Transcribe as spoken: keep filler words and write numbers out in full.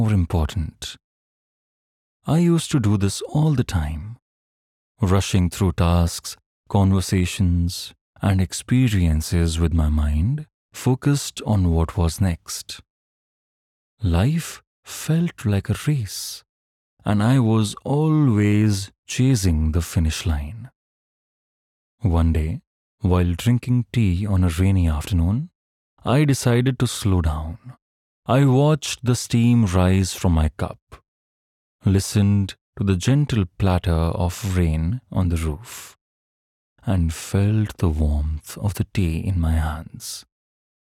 more important. I used to do this all the time, rushing through tasks, conversations, and experiences with my mind focused on what was next. Life felt like a race, and I was always chasing the finish line. One day, while drinking tea on a rainy afternoon, I decided to slow down. I watched the steam rise from my cup, listened to the gentle patter of rain on the roof, and felt the warmth of the tea in my hands.